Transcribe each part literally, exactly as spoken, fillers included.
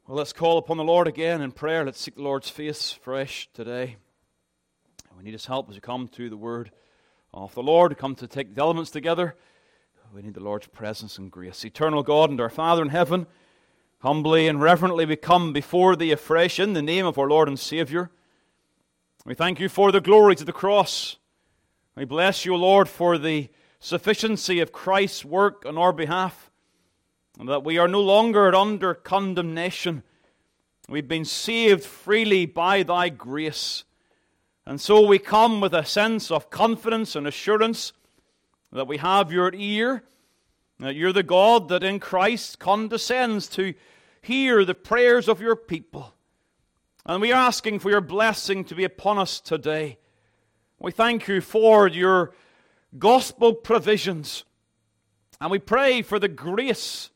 Well, let's call upon the Lord again in prayer. Let's seek the Lord's face fresh today. We need His help as we come to the Word of the Lord, come to take the elements together. We need the Lord's presence and grace. Eternal God and our Father in heaven, humbly and reverently we come before Thee afresh in the name of our Lord and Savior. We thank You for the glories of the cross. We bless You, Lord, for the sufficiency of Christ's work on our behalf, and that we are no longer under condemnation. We've been saved freely by Thy grace. And so we come with a sense of confidence and assurance that we have Your ear, that You're the God that in Christ condescends to hear the prayers of Your people. And we are asking for Your blessing to be upon us today. We thank You for Your gospel provisions. And we pray for the grace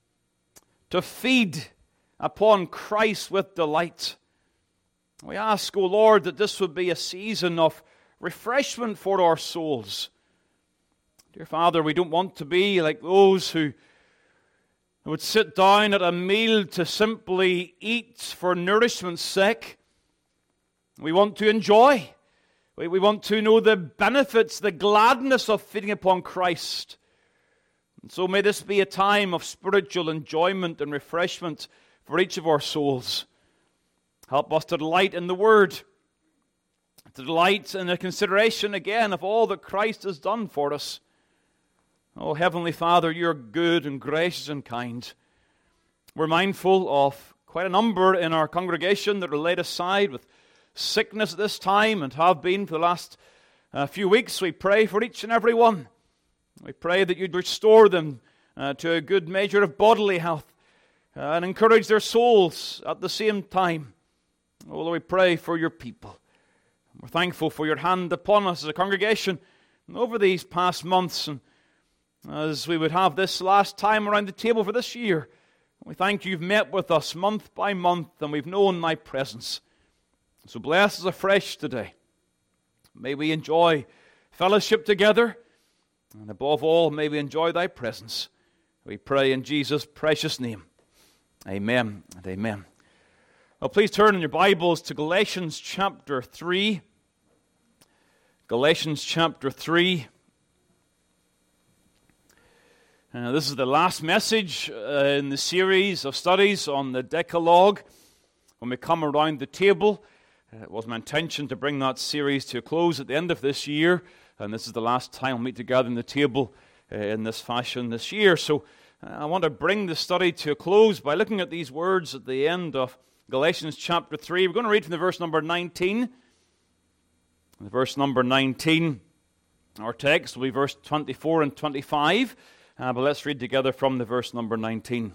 to feed upon Christ with delight. We ask, O Lord, that this would be a season of refreshment for our souls. Dear Father, we don't want to be like those who would sit down at a meal to simply eat for nourishment's sake. We want to enjoy. We, we want to know the benefits, the gladness of feeding upon Christ. And so may this be a time of spiritual enjoyment and refreshment for each of our souls. Help us to delight in the Word, to delight in the consideration again of all that Christ has done for us. Oh, Heavenly Father, You're good and gracious and kind. We're mindful of quite a number in our congregation that are laid aside with sickness at this time and have been for the last uh, few weeks. We pray for each and every one. We pray that You'd restore them uh, to a good measure of bodily health uh, and encourage their souls at the same time. Oh, Lord, we pray for Your people. We're thankful for Your hand upon us as a congregation over these past months, and as we would have this last time around the table for this year. We thank You've met with us month by month, and we've known Thy presence. So bless us afresh today. May we enjoy fellowship together, and above all, may we enjoy Thy presence. We pray in Jesus' precious name. Amen and amen. Well, please turn in your Bibles to Galatians chapter three. Galatians chapter three. Uh, this is the last message uh, in the series of studies on the Decalogue. When we come around the table, uh, it was my intention to bring that series to a close at the end of this year. And this is the last time we'll meet together in the table uh, in this fashion this year. So uh, I want to bring the study to a close by looking at these words at the end of Galatians chapter three. We're going to read from the verse number nineteen. The verse number nineteen. Our text will be verse twenty-four and twenty-five. Uh, but let's read together from the verse number nineteen.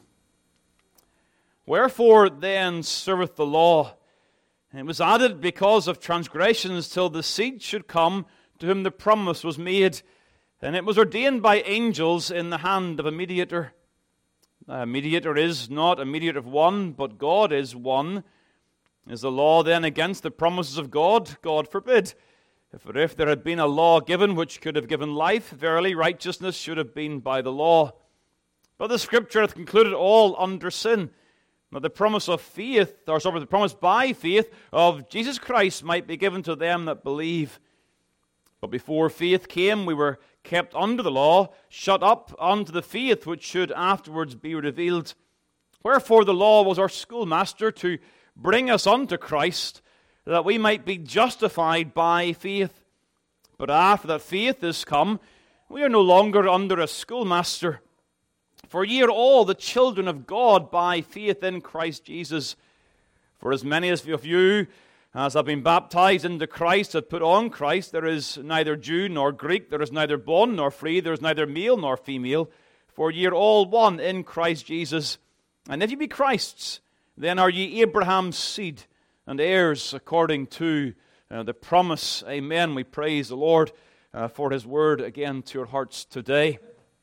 Wherefore then serveth the law? And it was added because of transgressions till the seed should come to whom the promise was made, and it was ordained by angels in the hand of a mediator. A mediator is not a mediator of one, but God is one. Is the law then against the promises of God? God forbid. For if there had been a law given which could have given life, verily righteousness should have been by the law. But the Scripture hath concluded all under sin, that the promise of faith, or sorry, the promise by faith of Jesus Christ might be given to them that believe. But before faith came, we were kept under the law, shut up unto the faith which should afterwards be revealed. Wherefore the law was our schoolmaster to bring us unto Christ, that we might be justified by faith. But after that faith is come, we are no longer under a schoolmaster. For ye are all the children of God by faith in Christ Jesus. For as many as of you as have been baptized into Christ have put on Christ, there is neither Jew nor Greek, there is neither bond nor free, there is neither male nor female, for ye are all one in Christ Jesus. And if ye be Christ's, then are ye Abraham's seed, and heirs according to uh, the promise. Amen. We praise the Lord uh, for His word again to your hearts today.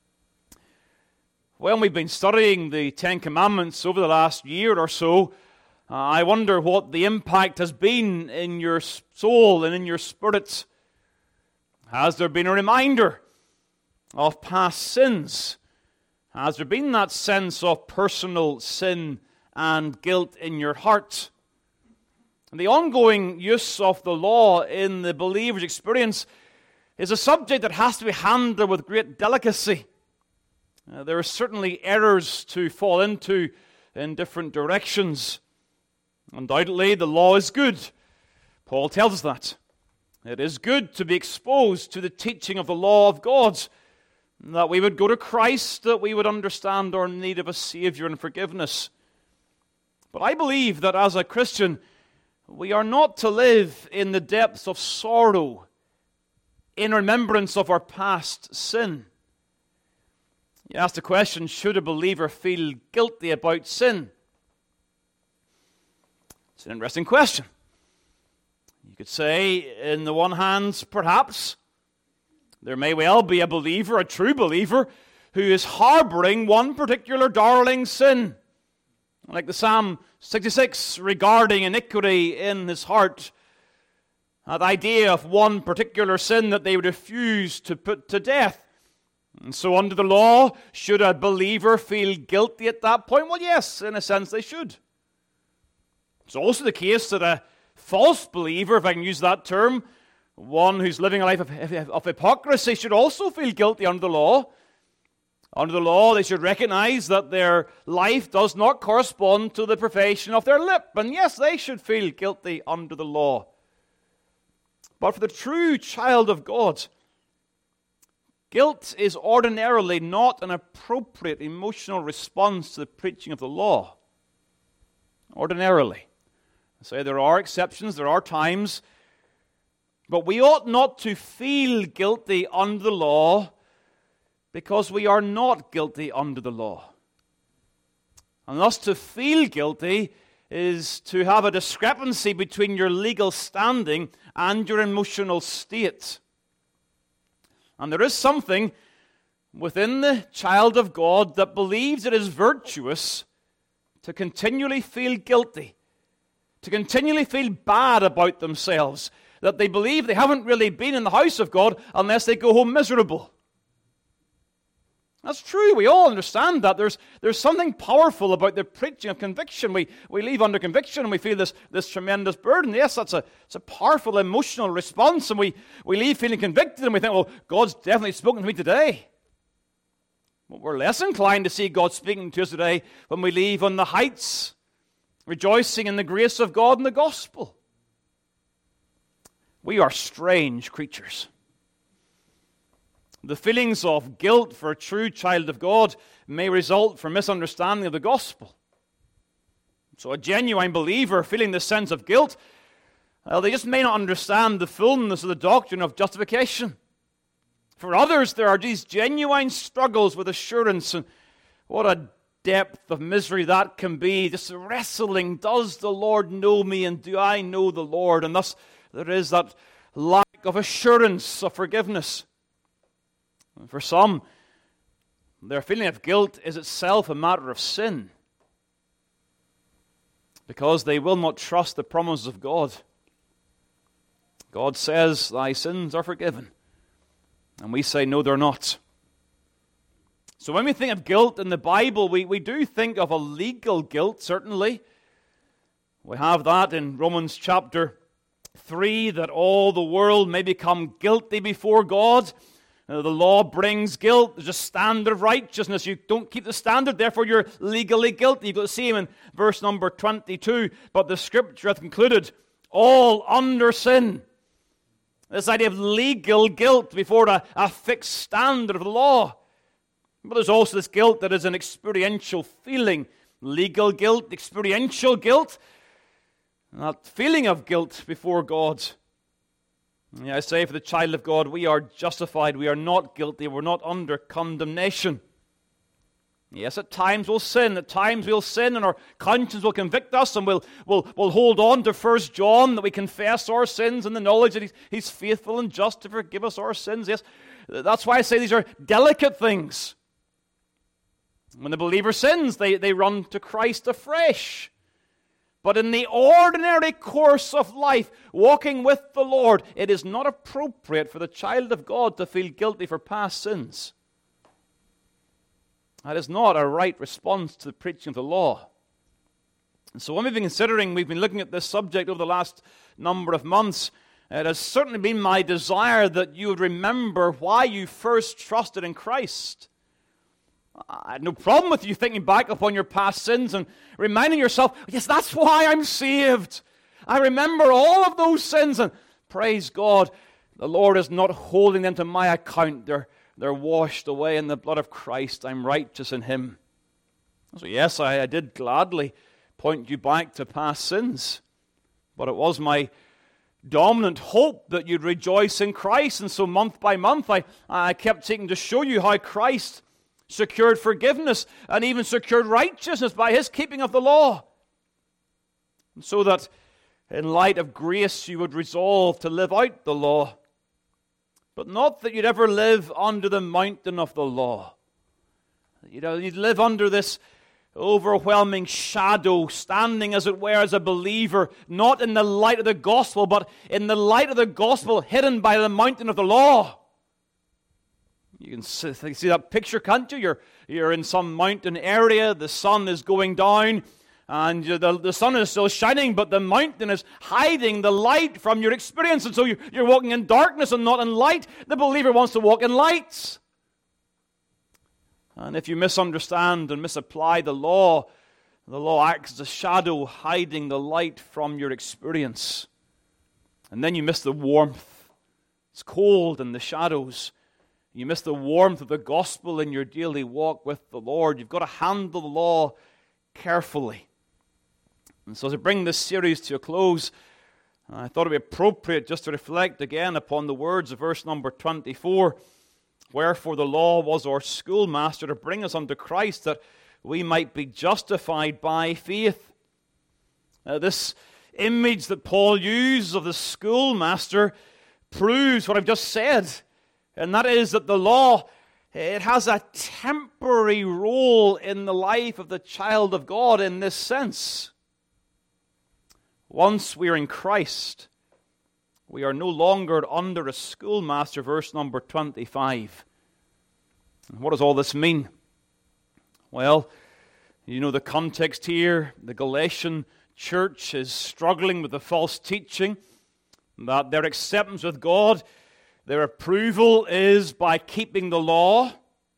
When we've been studying the Ten Commandments over the last year or so, uh, I wonder what the impact has been in your soul and in your spirits. Has there been a reminder of past sins? Has there been that sense of personal sin and guilt in your heart. And the ongoing use of the law in the believer's experience is a subject that has to be handled with great delicacy. Uh, there are certainly errors to fall into in different directions. Undoubtedly, the law is good. Paul tells us that. It is good to be exposed to the teaching of the law of God, that we would go to Christ, that we would understand our need of a Savior and forgiveness. But I believe that as a Christian, we are not to live in the depths of sorrow in remembrance of our past sin. You ask the question, should a believer feel guilty about sin? It's an interesting question. You could say, in the one hand, perhaps, there may well be a believer, a true believer, who is harboring one particular darling sin. Like the Psalm sixty-six regarding iniquity in his heart. The idea of one particular sin that they would refuse to put to death. And so under the law, should a believer feel guilty at that point? Well, yes, in a sense they should. It's also the case that a false believer, if I can use that term, one who's living a life of, of hypocrisy, should also feel guilty under the law. Under the law, they should recognize that their life does not correspond to the profession of their lip. And yes, they should feel guilty under the law. But for the true child of God, guilt is ordinarily not an appropriate emotional response to the preaching of the law. Ordinarily. I say there are exceptions, there are times, but we ought not to feel guilty under the law because we are not guilty under the law. And thus to feel guilty is to have a discrepancy between your legal standing and your emotional state. And there is something within the child of God that believes it is virtuous to continually feel guilty, to continually feel bad about themselves, that they believe they haven't really been in the house of God unless they go home miserable. That's true. We all understand that. There's, there's something powerful about the preaching of conviction. We, we leave under conviction and we feel this, this tremendous burden. Yes, that's a, it's a powerful emotional response, and we, we leave feeling convicted and we think, well, God's definitely spoken to me today. But we're less inclined to see God speaking to us today when we leave on the heights, rejoicing in the grace of God and the gospel. We are strange creatures. The feelings of guilt for a true child of God may result from misunderstanding of the gospel. So a genuine believer feeling this sense of guilt, well, they just may not understand the fullness of the doctrine of justification. For others, there are these genuine struggles with assurance, and what a depth of misery that can be. Just wrestling, does the Lord know me, and do I know the Lord? And thus there is that lack of assurance of forgiveness. For some, their feeling of guilt is itself a matter of sin, because they will not trust the promises of God. God says, thy sins are forgiven. And we say, no, they're not. So when we think of guilt in the Bible, we, we do think of a legal guilt, certainly. We have that in Romans chapter three, that all the world may become guilty before God. Uh, the law brings guilt. There's a standard of righteousness. You don't keep the standard, therefore you're legally guilty. You've got to see him in verse number twenty-two. But the scripture hath concluded, all under sin. This idea of legal guilt before a, a fixed standard of the law. But there's also this guilt that is an experiential feeling. Legal guilt, experiential guilt. That feeling of guilt before God. Yeah, I say for the child of God, we are justified. We are not guilty. We're not under condemnation. Yes, at times we'll sin. At times we'll sin and our conscience will convict us, and we'll, we'll, we'll hold on to First John, that we confess our sins in the knowledge that he's, he's faithful and just to forgive us our sins. Yes, that's why I say these are delicate things. When the believer sins, they, they run to Christ afresh. But in the ordinary course of life, walking with the Lord, it is not appropriate for the child of God to feel guilty for past sins. That is not a right response to the preaching of the law. And so when we've been considering, we've been looking at this subject over the last number of months, it has certainly been my desire that you would remember why you first trusted in Christ. I had no problem with you thinking back upon your past sins and reminding yourself, yes, that's why I'm saved. I remember all of those sins, and praise God, the Lord is not holding them to my account. They're, they're washed away in the blood of Christ. I'm righteous in Him. So yes, I, I did gladly point you back to past sins, but it was my dominant hope that you'd rejoice in Christ. And so month by month, I, I kept seeking to show you how Christ secured forgiveness and even secured righteousness by His keeping of the law. And so that in light of grace, you would resolve to live out the law, but not that you'd ever live under the mountain of the law. You know, you'd live under this overwhelming shadow, standing as it were as a believer, not in the light of the gospel, but in the light of the gospel hidden by the mountain of the law. You can see, see that picture, can't you? You're, you're in some mountain area, the sun is going down, and the, the sun is still shining, but the mountain is hiding the light from your experience, and so you're, you're walking in darkness and not in light. The believer wants to walk in light. And if you misunderstand and misapply the law, the law acts as a shadow hiding the light from your experience. And then you miss the warmth. It's cold in the shadows. You miss the warmth of the gospel in your daily walk with the Lord. You've got to handle the law carefully. And so as I bring this series to a close, I thought it would be appropriate just to reflect again upon the words of verse number twenty-four. Wherefore the law was our schoolmaster to bring us unto Christ, that we might be justified by faith. Now, this image that Paul uses of the schoolmaster proves what I've just said. And that is that the law, it has a temporary role in the life of the child of God in this sense. Once we are in Christ, we are no longer under a schoolmaster, verse number twenty-five. And what does all this mean? Well, you know the context here. The Galatian church is struggling with the false teaching that their acceptance with God, their approval is by keeping the law.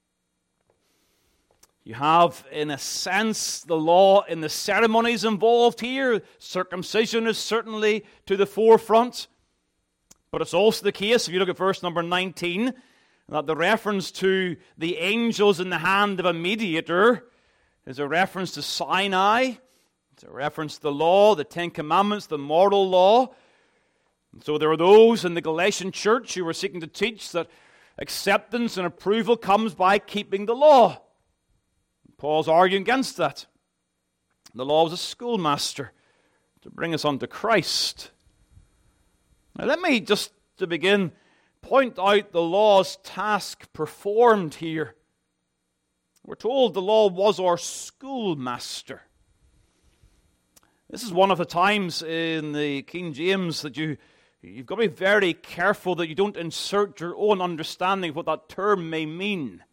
You have, in a sense, the law in the ceremonies involved here. Circumcision is certainly to the forefront. But it's also the case, if you look at verse number nineteen, that the reference to the angels in the hand of a mediator is a reference to Sinai. It's a reference to the law, the Ten Commandments, the moral law. And so there are those in the Galatian church who were seeking to teach that acceptance and approval comes by keeping the law. Paul's arguing against that. The law was a schoolmaster to bring us unto Christ. Now let me just, to begin, point out the law's task performed here. We're told the law was our schoolmaster. This is one of the times in the King James that you, you've got to be very careful that you don't insert your own understanding of what that term may mean.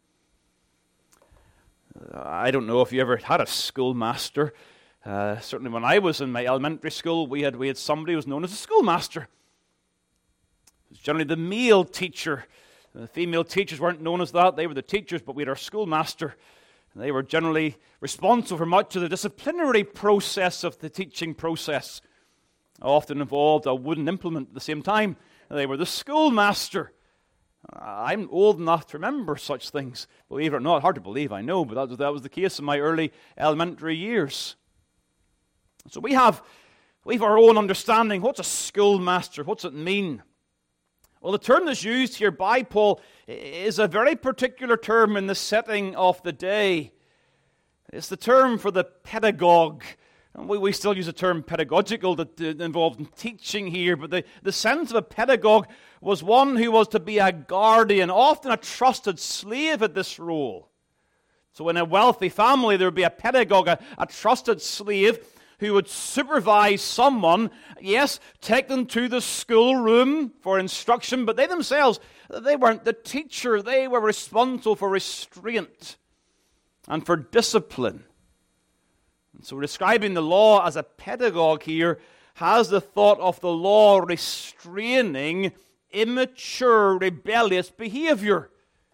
I don't know if you ever had a schoolmaster. Uh, certainly when I was in my elementary school, we had, we had somebody who was known as a schoolmaster. It was generally the male teacher. The female teachers weren't known as that. They were the teachers, but we had our schoolmaster. And they were generally responsible for much of the disciplinary process of the teaching process. Often involved a wooden implement at the same time. They were the schoolmaster. I'm old enough to remember such things. Believe it or not, hard to believe, I know, but that was, that was the case in my early elementary years. So we have, we have our own understanding. What's a schoolmaster? What's it mean? Well, the term that's used here by Paul is a very particular term in the setting of the day. It's the term for the pedagogue. And we, we still use the term pedagogical that uh, involved in teaching here, but the, the sense of a pedagogue was one who was to be a guardian, often a trusted slave at this role. So in a wealthy family, there would be a pedagogue, a, a trusted slave, who would supervise someone, yes, take them to the schoolroom for instruction, but they themselves, they weren't the teacher. They were responsible for restraint and for discipline. And so describing the law as a pedagogue here has the thought of the law restraining immature, rebellious behavior.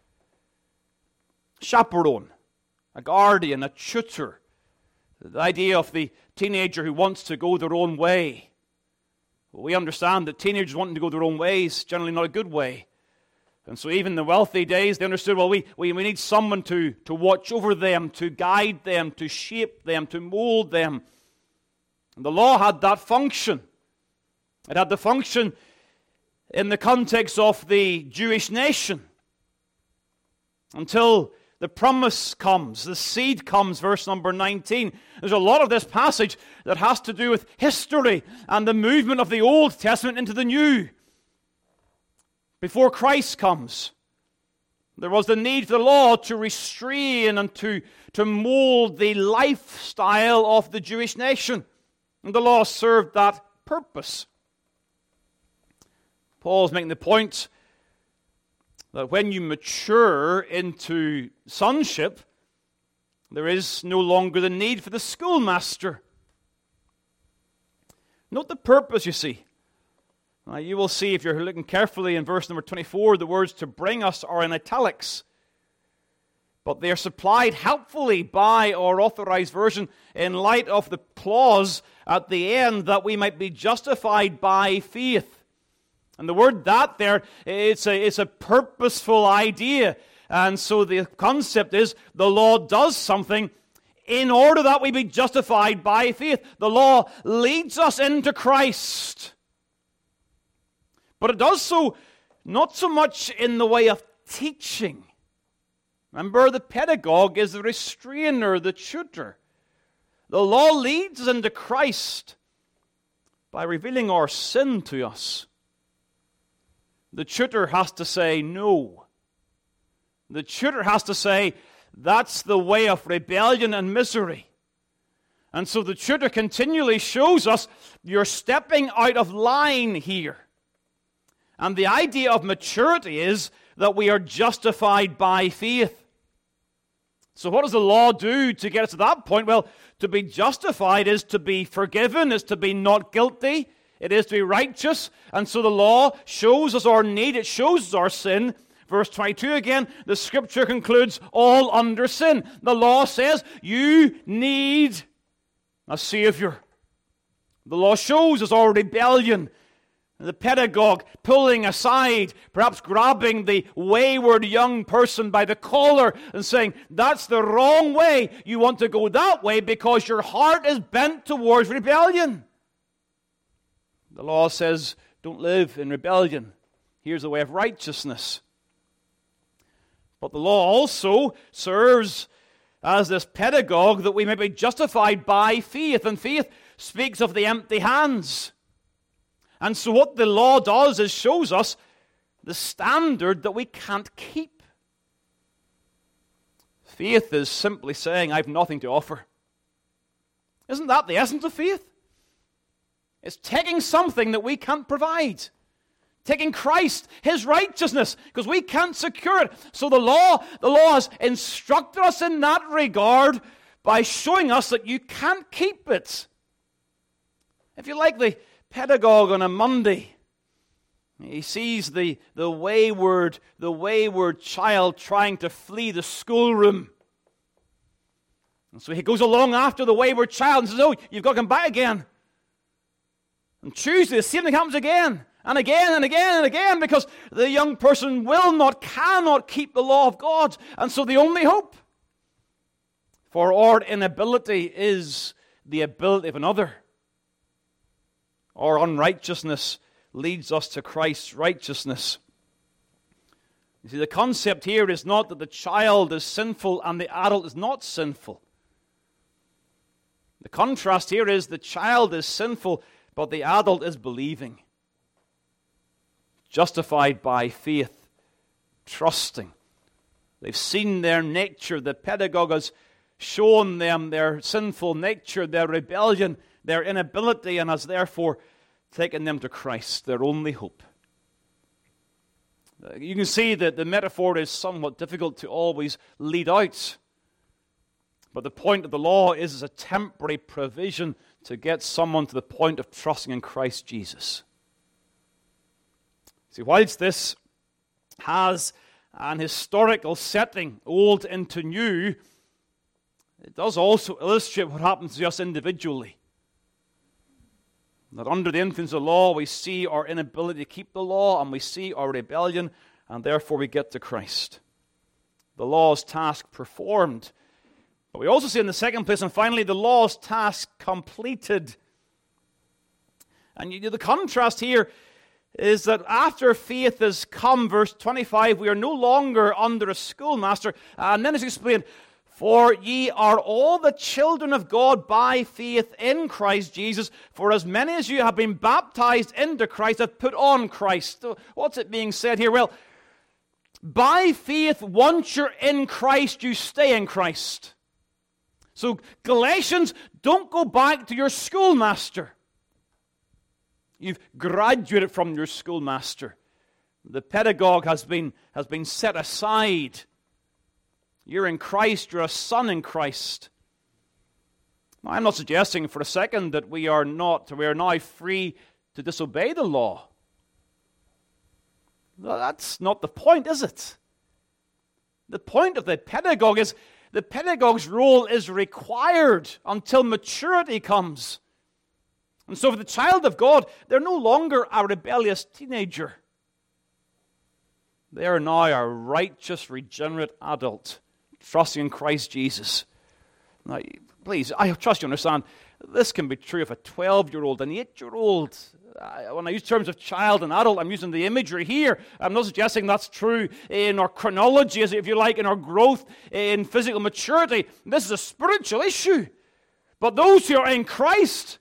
Chaperone, a guardian, a tutor. The idea of the teenager who wants to go their own way. Well, we understand that teenagers wanting to go their own way is generally not a good way. And so even in the wealthy days, they understood, well, we, we, we need someone to, to watch over them, to guide them, to shape them, to mold them. And the law had that function. It had the function in the context of the Jewish nation. Until the promise comes, the seed comes, verse number nineteen. There's a lot of this passage that has to do with history and the movement of the Old Testament into the New. Before Christ comes, there was the need for the law to restrain and to, to mold the lifestyle of the Jewish nation. And the law served that purpose. Paul's making the point that when you mature into sonship, there is no longer the need for the schoolmaster. Note the purpose, you see. Now, you will see, if you're looking carefully in verse number twenty-four, the words "to bring us" are in italics. But they are supplied helpfully by our Authorized Version in light of the clause at the end, that we might be justified by faith. And the word "that" there, it's a, it's a purposeful idea. And so the concept is the law does something in order that we be justified by faith. The law leads us into Christ. But it does so not so much in the way of teaching. Remember, the pedagogue is the restrainer, the tutor. The law leads us into Christ by revealing our sin to us. The tutor has to say no. The tutor has to say, that's the way of rebellion and misery. And so the tutor continually shows us, you're stepping out of line here. And the idea of maturity is that we are justified by faith. So what does the law do to get us to that point? Well, to be justified is to be forgiven, is to be not guilty, it is to be righteous. And so the law shows us our need, it shows us our sin. Verse twenty-two again, the Scripture concludes, all under sin. The law says you need a Savior. The law shows us our rebellion. The pedagogue pulling aside, perhaps grabbing the wayward young person by the collar and saying, that's the wrong way. You want to go that way because your heart is bent towards rebellion. The law says, don't live in rebellion. Here's the way of righteousness. But the law also serves as this pedagogue that we may be justified by faith. And faith speaks of the empty hands. And so what the law does is shows us the standard that we can't keep. Faith is simply saying, I have nothing to offer. Isn't that the essence of faith? It's taking something that we can't provide. Taking Christ, His righteousness, because we can't secure it. So the law, the law has instructed us in that regard by showing us that you can't keep it. If you like the pedagogue on a Monday, he sees the, the wayward, the wayward child trying to flee the schoolroom. And so he goes along after the wayward child and says, oh, you've got to come back again. And Tuesday, the same thing happens again, and again, and again, and again, because the young person will not, cannot keep the law of God. And so the only hope for our inability is the ability of another. Our unrighteousness leads us to Christ's righteousness. You see, the concept here is not that the child is sinful and the adult is not sinful. The contrast here is the child is sinful, but the adult is believing. Justified by faith, trusting. They've seen their nature. The pedagogue has shown them their sinful nature, their rebellion, their inability, and has therefore taken them to Christ, their only hope. You can see that the metaphor is somewhat difficult to always lead out. But the point of the law is as a temporary provision to get someone to the point of trusting in Christ Jesus. See, whilst this has an historical setting, old into new, it does also illustrate what happens to us individually. That under the influence of the law, we see our inability to keep the law, and we see our rebellion, and therefore we get to Christ. The law's task performed. But we also see in the second place, and finally, the law's task completed. And you, the contrast here is that after faith has come, verse twenty-five, we are no longer under a schoolmaster. And then it's explained, for ye are all the children of God by faith in Christ Jesus. For as many as you have been baptized into Christ have put on Christ. So what's it being said here? Well, by faith, once you're in Christ, you stay in Christ. So Galatians, don't go back to your schoolmaster. You've graduated from your schoolmaster. The pedagogue has been, has been set aside. You're in Christ, you're a son in Christ. Now, I'm not suggesting for a second that we are not, we are now free to disobey the law. Well, that's not the point, is it? The point of the pedagogue is the pedagogue's role is required until maturity comes. And so for the child of God, they're no longer a rebellious teenager. They are now a righteous, regenerate adult, trusting in Christ Jesus. Now, please, I trust you understand, this can be true of a twelve-year-old, an eight-year-old. When I use terms of child and adult, I'm using the imagery here. I'm not suggesting that's true in our chronology, as if you like, in our growth in physical maturity. This is a spiritual issue. But those who are in Christ,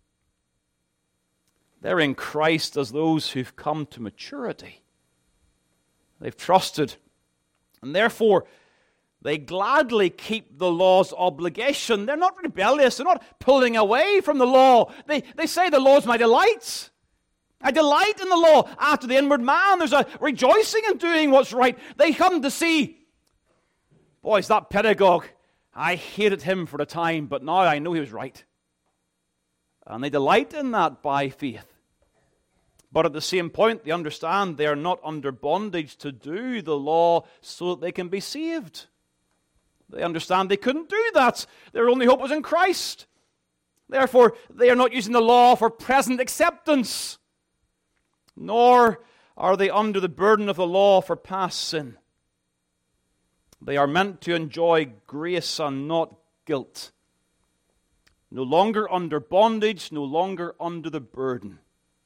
they're in Christ as those who've come to maturity. They've trusted. And therefore, they gladly keep the law's obligation. They're not rebellious. They're not pulling away from the law. They, they say the law is my delight. I delight in the law. After the inward man, there's a rejoicing in doing what's right. They come to see, boys, that pedagogue, I hated him for a time, but now I know he was right. And they delight in that by faith. But at the same point, they understand they are not under bondage to do the law so that they can be saved. They understand they couldn't do that. Their only hope was in Christ. Therefore, they are not using the law for present acceptance, nor are they under the burden of the law for past sin. They are meant to enjoy grace and not guilt. No longer under bondage, no longer under the burden.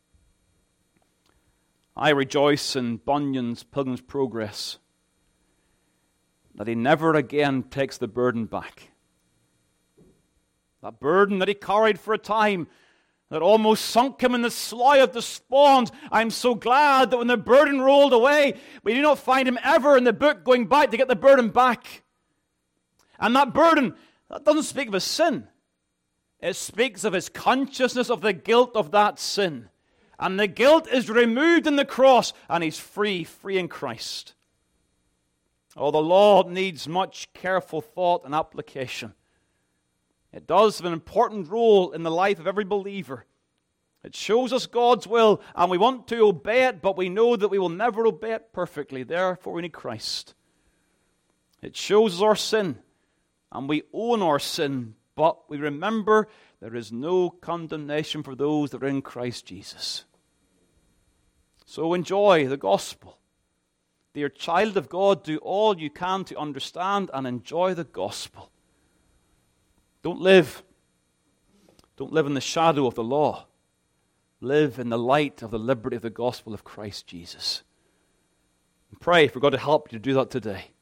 I rejoice in Bunyan's Pilgrim's Progress that he never again takes the burden back. That burden that he carried for a time that almost sunk him in the slough of despond. I'm so glad that when the burden rolled away, we do not find him ever in the book going back to get the burden back. And that burden, that doesn't speak of his sin. It speaks of his consciousness of the guilt of that sin. And the guilt is removed in the cross, and he's free, free in Christ. Oh, the law needs much careful thought and application. It does have an important role in the life of every believer. It shows us God's will, and we want to obey it, but we know that we will never obey it perfectly. Therefore, we need Christ. It shows us our sin, and we own our sin, but we remember there is no condemnation for those that are in Christ Jesus. So enjoy the gospel. Dear child of God, do all you can to understand and enjoy the gospel. Don't live. Don't live in the shadow of the law. Live in the light of the liberty of the gospel of Christ Jesus. And pray for God to help you to do that today.